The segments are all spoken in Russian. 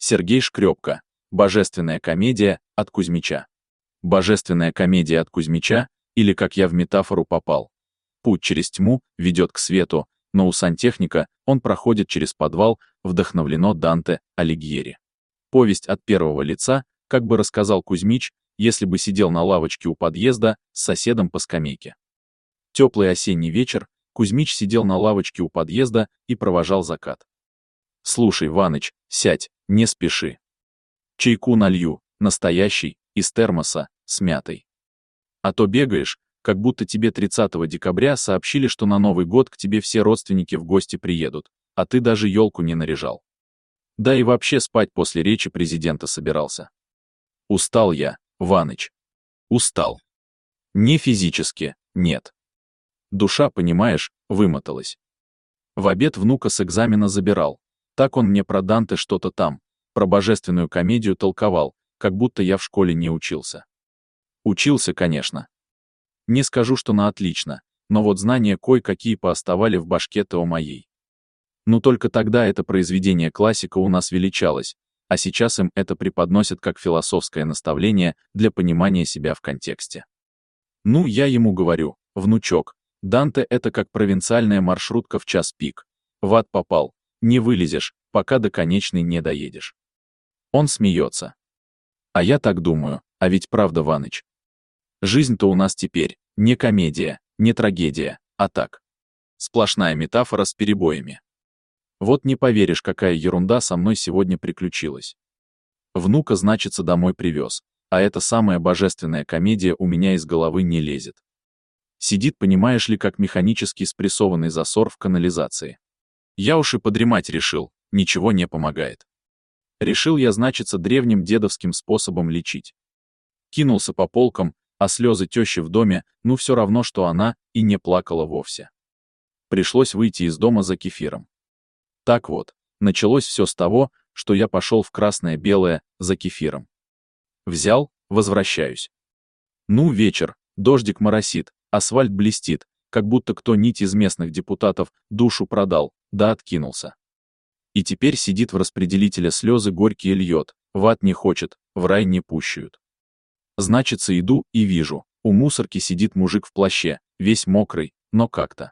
Сергей Шкрёбко. Божественная комедия от Кузьмича. Божественная комедия от Кузьмича, или как я в метафору попал. Путь через тьму ведет к свету, но у сантехника он проходит через подвал, вдохновлено Данте Алигьери. Повесть от первого лица, как бы рассказал Кузьмич, если бы сидел на лавочке у подъезда с соседом по скамейке. Теплый осенний вечер, Кузьмич сидел на лавочке у подъезда и провожал закат. «Слушай, Ваныч, сядь, не спеши. Чайку налью, настоящий, из термоса, с мятой. А то бегаешь, как будто тебе 30 декабря сообщили, что на Новый год к тебе все родственники в гости приедут, а ты даже елку не наряжал. Да и вообще спать после речи президента собирался. Устал я, Ваныч. Устал. Не физически, нет. Душа, понимаешь, вымоталась. В обед внука с экзамена забирал. Так он мне про Данте что-то там, про божественную комедию толковал, как будто я в школе не учился. Учился, конечно. Не скажу, что на отлично, но вот знания кое-какие пооставали в башке-то о моей. Ну только тогда это произведение классика у нас величалось, а сейчас им это преподносят как философское наставление для понимания себя в контексте. Ну, я ему говорю, внучок, Данте — это как провинциальная маршрутка в час пик. В ад попал, не вылезешь, пока до конечной не доедешь. Он смеется. А я так думаю, а ведь правда, Ваныч. Жизнь-то у нас теперь не комедия, не трагедия, а так. Сплошная метафора с перебоями. Вот не поверишь, какая ерунда со мной сегодня приключилась. Внука, значится, домой привез, а эта самая божественная комедия у меня из головы не лезет. Сидит, понимаешь ли, как механически спрессованный засор в канализации. Я уж и подремать решил, ничего не помогает. Решил я, значится, древним дедовским способом лечить. Кинулся по полкам, а слезы тещи в доме, ну все равно, что она и не плакала вовсе. Пришлось выйти из дома за кефиром. Так вот, началось все с того, что я пошел в красное-белое за кефиром. Взял, возвращаюсь. Ну, вечер, дождик моросит, асфальт блестит, как будто кто нить из местных депутатов душу продал, да откинулся. И теперь сидит в распределителе слезы горькие льет, в ад не хочет, в рай не пущают. Значится, иду и вижу, у мусорки сидит мужик в плаще, весь мокрый, но как-то.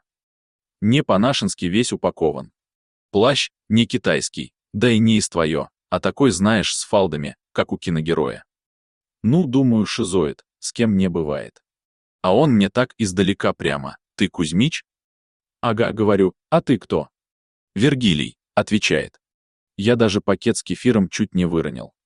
Не по-нашенски весь упакован. Плащ не китайский, да и не из твое, а такой, знаешь, с фалдами, как у киногероя. Ну, думаю, шизоид, с кем не бывает. А он мне так издалека прямо: «Ты Кузьмич?» «Ага», говорю, «а ты кто?» «Вергилий», отвечает. Я даже пакет с кефиром чуть не выронил.